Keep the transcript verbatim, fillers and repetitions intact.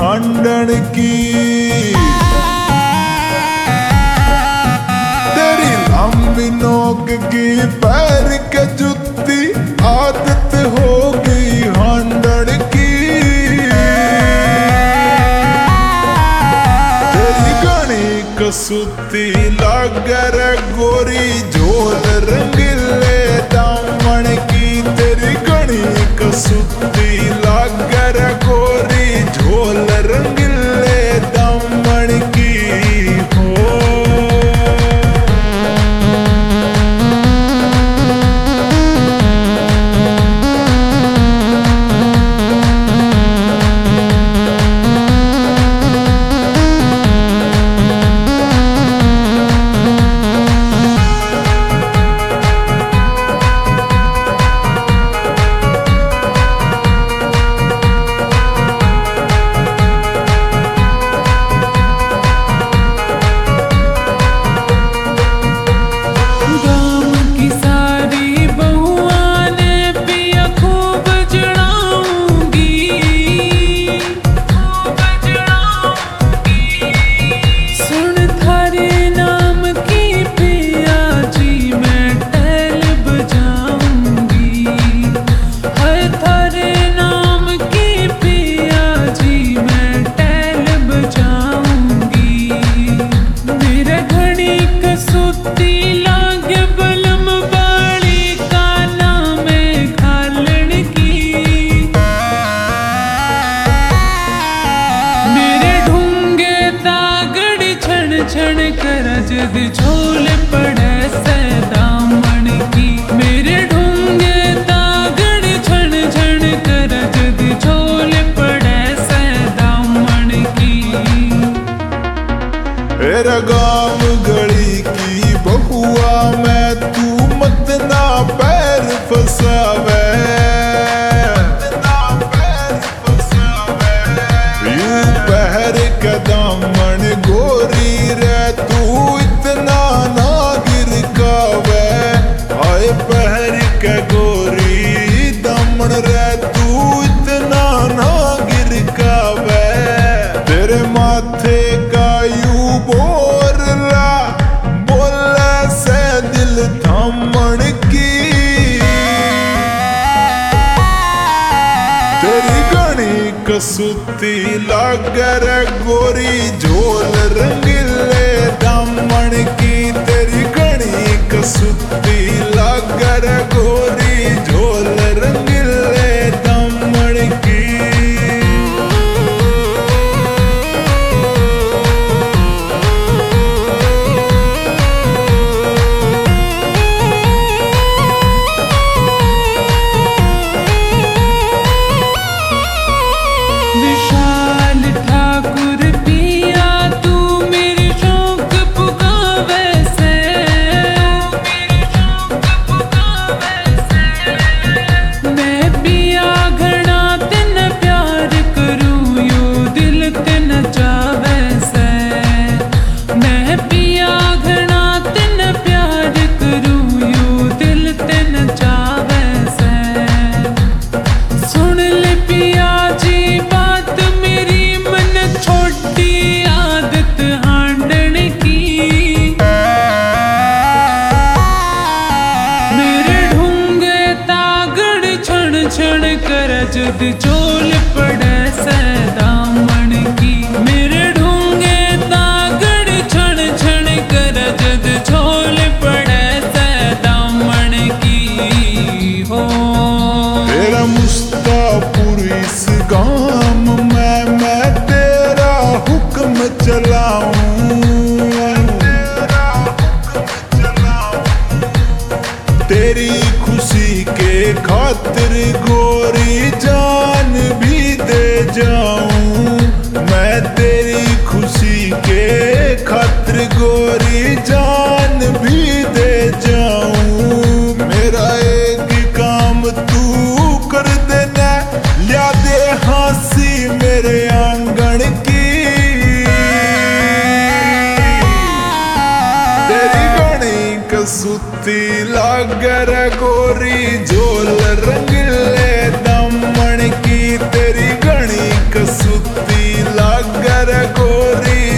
हांडन की। तेरी लंबी नोक की पैर के जुत्ती आदत हो गई हांडन की। तेरी घनी कसुती लागर गोरी झोल रंगीले दामन की। तेरी घनी कसुती लागर गोरी झोल रंगीले दामन की हो। छण कर जद झोल पड़े से दामन की। मेरे ढूंगे तागड़ छण छण कर जद झोल पड़े से दामन की। तेरा गाँव गली की बहुआ मैं तू मत ना पैर फसावे। यूं पहर के दामन गोरी रे तू इतना ना गिर कावे। आए पहर के गोरी दामन रे तू इतना ना गिर कावे। तेरे माथे का यू बोरला बोले से दिल थामन की। तेरी घनी कसुती लागर गोरी झोल रंगीले दामन की। तेरी घनी कसुती लागर गोरी झोल रंगीले दामन की। विशाल ठाकुर पिया तू मेरे शौक पुगावे से। मैं पिया घना तिन प्यार करूं यो दिल तिन चावे से। मैं पिया घना तिन प्यार करूं यो दिल तिन चावे से। सुन ले पिया जी बात मेरी मन छोटी आदत हांडन की। मेरे ढूंगे तागड़ छण छण कर जद झोल पड़े से दामन की। मेरे ढूंगे तागड़ छण छण कर जद झोल पड़े से दामन की हो। तेरा मुस्तापुर इस गाम में मैं तेरा हुक्म चलाऊं। तेरी खुशी के खातिर गोरी जान भी दे जाऊं। मैं तेरी खुशी के खातिर गोरी जान भी दे जाऊं। मेरा एक काम तू कर देना लिया दे हंसी मेरे आंगन की। तेरी घनी कसुती लागर गोरी